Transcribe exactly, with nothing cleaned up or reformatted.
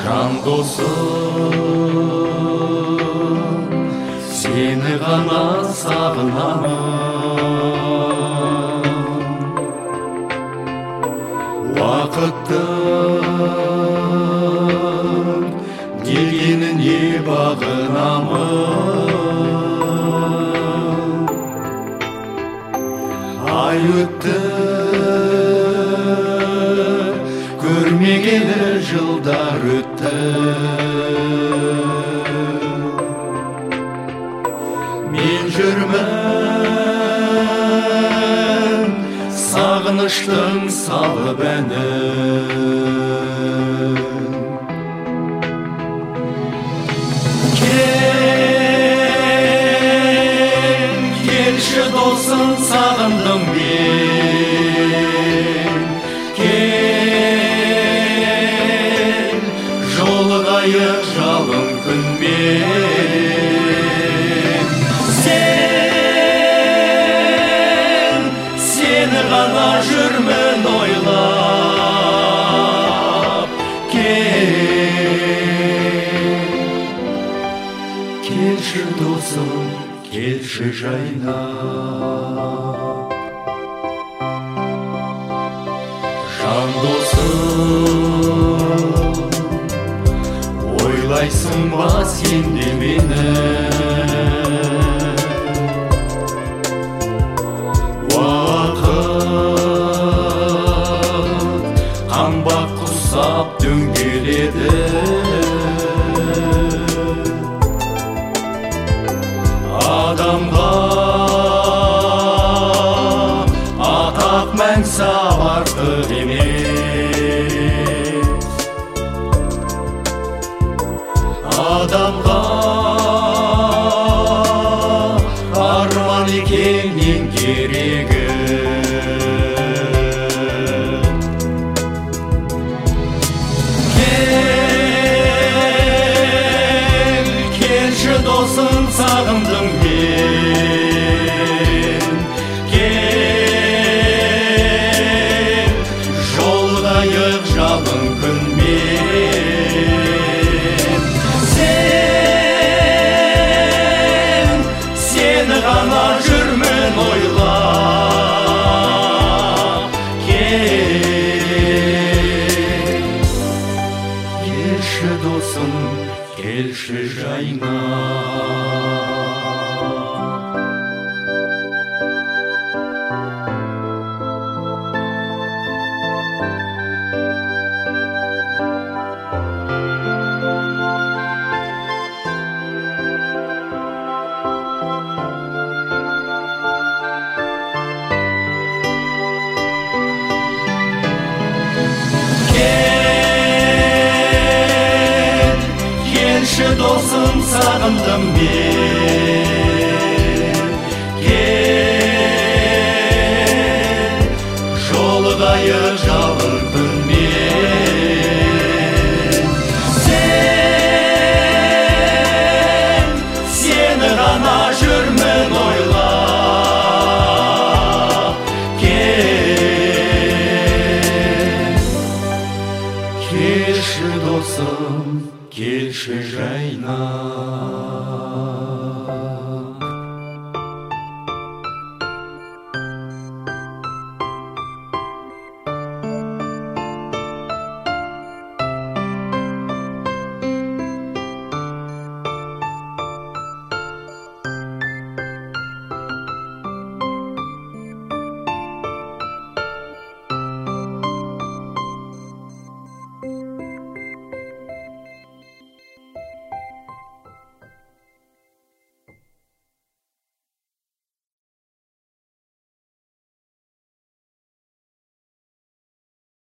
жан досым, сені ғана сағынамын. Уақыттың дегеніне бағынамын. Ай өтті, көрмегелі жылдар өтті. Мен жүрмін сағыныштың салып әнін. Кел, келші досым, сағындым мен. Кел, жолығайық жалын күнмен. Сен, сені ғана жүрмін ойлап. Кел, келші досым, келші жайнап. Жан досым, ойлайсың ба сен де мені? Уақыт қаңбақ құсап дөңгеледі. Адамға атақ мәнсап артық емес. Адамға арман екен ең керегі. Кел, келші досым, сағындым мен. Кел, жолығайық жалын күнмен. Сен, сені ғана жүрмін ойлап. Кел, келші досым, келші жайнап. Кел, келші досым, сағындым мен. Кел, жолығайық жалын күнмен. Сен, сені ғана жүрмін ойлап. Кел, келші досым, келші жайнап.